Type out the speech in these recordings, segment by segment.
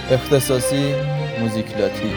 اختصاصی موزیکلاتی.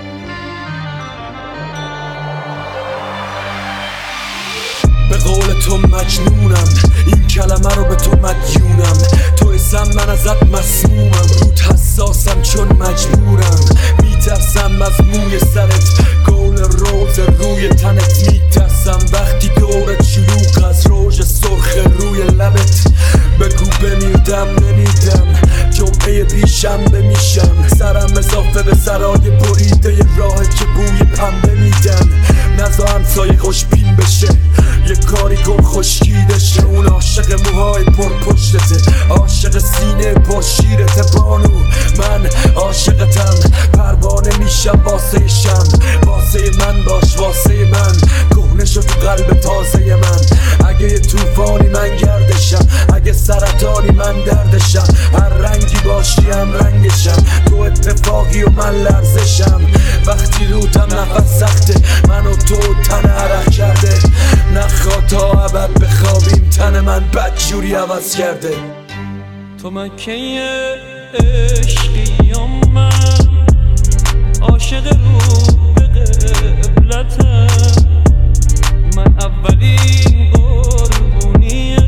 به قول تو مجنونم، این کلمه رو به تو مدیونم. تو اسم من ازت مسمومم، روت حساسم چون مجبورم. میترسم از موی سرت، گل روز روی تنت. میترسم وقتی دورت شلوغ از روژ سرخ روی لبت. بگو بمیردم نمیدم، جمعه پیشنبه میشم. سرم اضافه به سرای بریده راهی که بوی پنبه میدن. نزا همسایه خوشبین بشه، یه کاری کن خشکیده شه. اون عاشق موهای پر پشتته، عاشق سینه با شیرته بانو. من عاشقتم، پروانه میشم واسه شم. واسه من باش، واسه من کهنه شد تو قلب تازه من. اگه یه توفانی من گردشم، اگه سرطانی من دردشم. هر رنگی باشی هم رنگشم، تو اتفاقی و من لرزشم. وقتی روتم نفس سخته، من و تو تن عرق کرده. نخوا تا ابد بخوابیم، تن من بدجوری عوض کرده. تو مکه عشقی و من عاشق رو به قبلتم. من اولین قربونی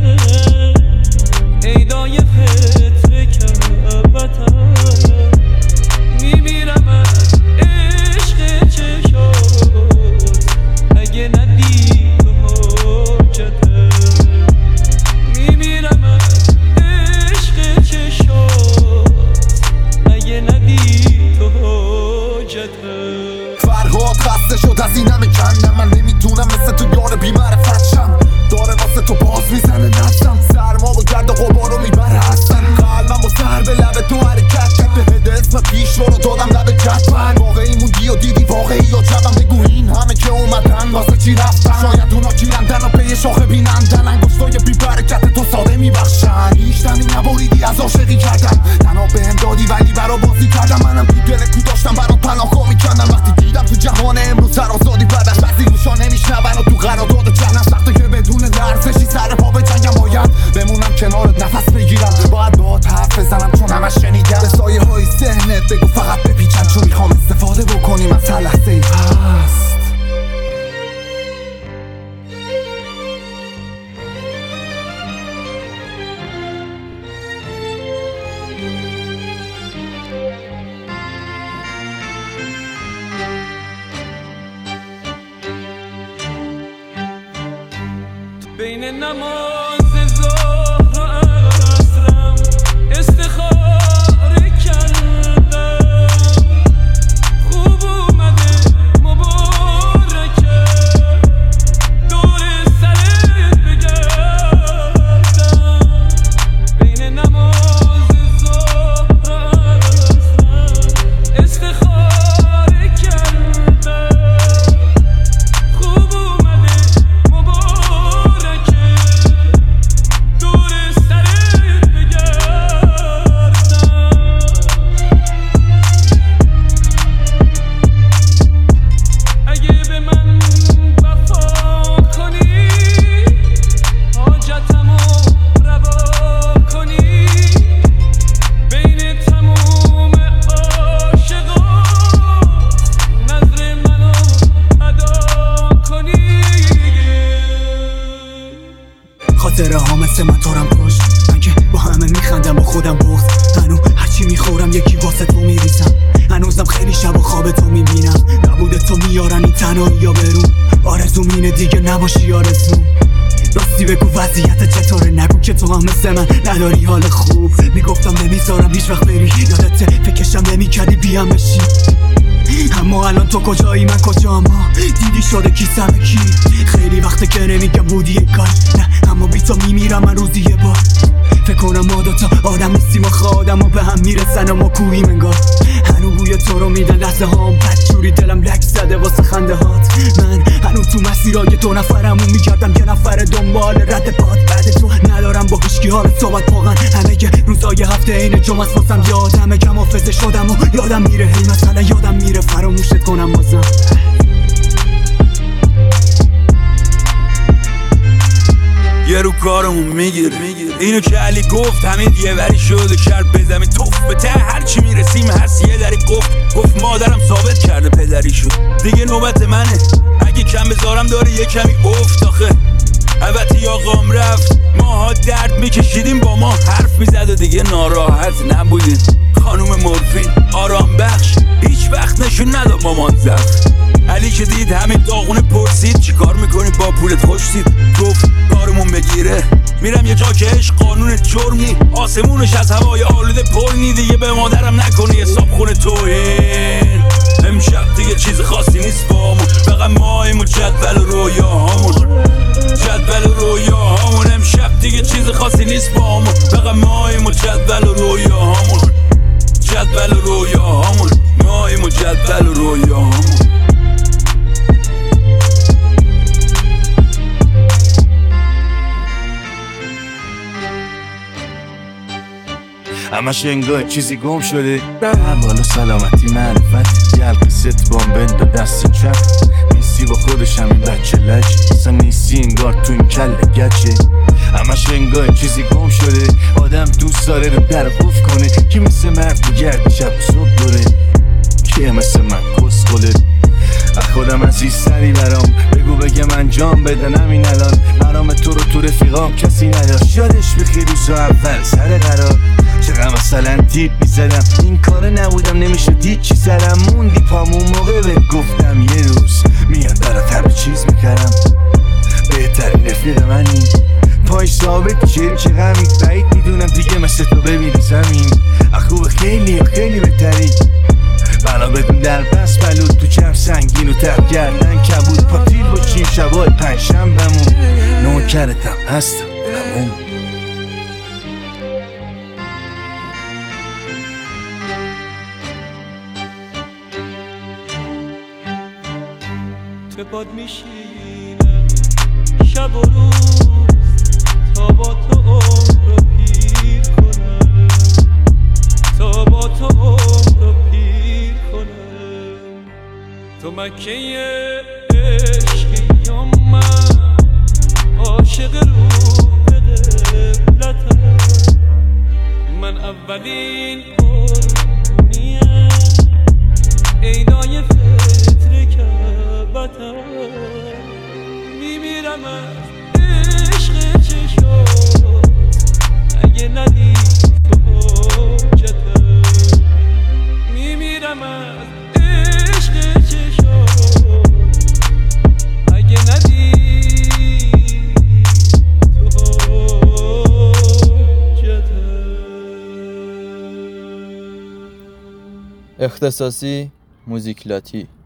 عیدای فطر کعبتم. میمیرم از عشق چشات، اگه ندی تو حاجتم. میمیرم از عشق چشات، اگه ندی تو حاجتم. فرهاد خسته شد از این همه کندم. من نمیتونم مثل تو یار بی‌معرفت شم. داره واسه تو باز میزنه نفسم، سرما و گرد و غبارو میبره هستم. قلبم با سر به لب تو حرکت کرد، به هده اسم پیش رو دادم لب جدول. واقعی موندی و دیدی واقعی یا جبم. بگو این همه که اومدن واسه چی رفتن؟ شاید اونا گیرندن و پی شاخه بینندن. انگشتای بی برکت تو ساده میبخشن. هیچ نبریدی از عاشقی کردن، تنها بهم دادی ولی برا بازی کردم. منم تو دل کو داشتم برات پناهگاه میکردم. وقتی دیدم تو جهان امروز سر آزادی بعدش بعضی گوشا نمیشنون و تو قرارداد جنم. سخته که بدون لرزشی سر پا به جنگم. باید بمونم کنارت نفس بگیرم، باید باهات حرف بزنم چون همش شنیدم. به سایه های ذهنت بگو فقط بپیچم، چون میخوام استفاده بکنیم از هر لحظه ای هست. بین نماز ظهر و عصرم استخاره کردم. خوب اومده مبارکه، دور سرت بگردم. بین نماز ظهر و عصرم استخاره کردم. خوب اومده خاطره ها مثل من تارم کشت. من که با همه میخندم با خودم بغض. هنوز هرچی میخورم یکی واسه تو میریزم. هنوزم خیلی شب و خواب تو میبینم. نبوده تو میارن این تنهایی یا برو. آرزوم اینه دیگه نباشی آرزوم. راستی بگو وضعیت چطوره، نگو که تو هم مثل من نداری حال خوب. میگفتم نمیذارم هیچ وقت بری، یادته فکرشم نمیکردی بیام بشی. اما الان تو کجایی من کجام؟ دیدی شده کی سر کی؟ خیلی وقته که نمیگم بودی یه کار نه، اما بی تو میمیرم من روزی یه بار. فکر کنم ما دوتا آدم نیستیم و آدم ها به هم میرسن و ما کوییم انگار. هنو بوی تو رو میدن لحظه هام، بدجوری دلم لک زده واسه خنده هات. من هنو تو مسیرای دو نفرمون میگردم، یه نفر دنبال رد پات. بعد تو ندارم با هیچکی حال صحبت واقعا. همه که روزای هفته این جمعه واسم یادمه که حافظه شدم و یادم میره. هی مثلا یادم میره فراموشت کنم بازم. یه رو کارمون میگیره. اینو که علی گفت همین یه وری شد و کرد به زمین توف. به ته هرچی میرسیم هست یه دری گفت مادرم ثابت کرده پدریشو. دیگه نوبت منه اگه کم بذارم داره یه کمی افت. آخه البته آقام رفت ماها درد میکشیدیم با ما حرف میزد و دیگه ناراحت نبودیم. خانوم مورفین آرام بخش هیچ وقت نشون نداد مامان زفت. علی که دید همین داغونه پرسید چی کار میکنی با پولت خوش دید. گفت کارمون بگیره میرم یه جا که عشق قانون جرمی. آسمونش از هوای آلوده پرنی. دیگه به مادرم نکنی حساب خونه توهین. امشب دیگه چیز خاصی نیست بامون فقط ماییم و جدول و رویاهامون. جدول و رویاهامون امشب دیگه چیز خاصی نیست بامون فقط ماییم و جدول و رویاهامون. جدول و رویاهامون ماییم و جدول و رویاهامون. همش انگار چیزی گم شده. حال و سلامتی معرفت گل ست بام بند و دست چپ. نیستی با خودش همین بچه لج اصلا نیستی انگار تو این کل گچه. همش انگار چیزی گم شده. آدم دوست داره رو در قف کنه. کی مثل مرد بگردی شب و صبح دوره. کیه مثل من کس خله. خودم عزیز سری برام بگو بگم انجام بدن همین الان. برام تو رو تو رفیقام کسی نداشت. یادش بخیر روزا اول سر قرار چقدر مثلا تیپ میزدم. این کاره نبودم نمیشد دید چی سرم موندی پامون موقع بهت گفتم یه روز میاد برات همه چیز میکردم. بهترین رفیق منی پایش ثابت چه غمی بعید میدونم دیگه مثل تو ببینی زمین. خوب خیلی خیلی بهتری بلا بدون در بس بلود تو چرم سنگین و تب گردن کبود پاتیل باشیم شبای پنجشنبه‌مون. نوکرتم هستم همون. به باد میشینم شب و روز تا با تو عمر رو پیر کنم. تا با تو عمر رو پیر کنم. تو مکه عشقی یا من عاشق رو به قبلتم. من اولین قربونیم عیدای فطر کعبتم. میمیرم از عشق چشات اگه ندید تو حجتم. میمیرم از عشق چشات اگه ندید تو حجتم. اختصاصی موزیک لاتی.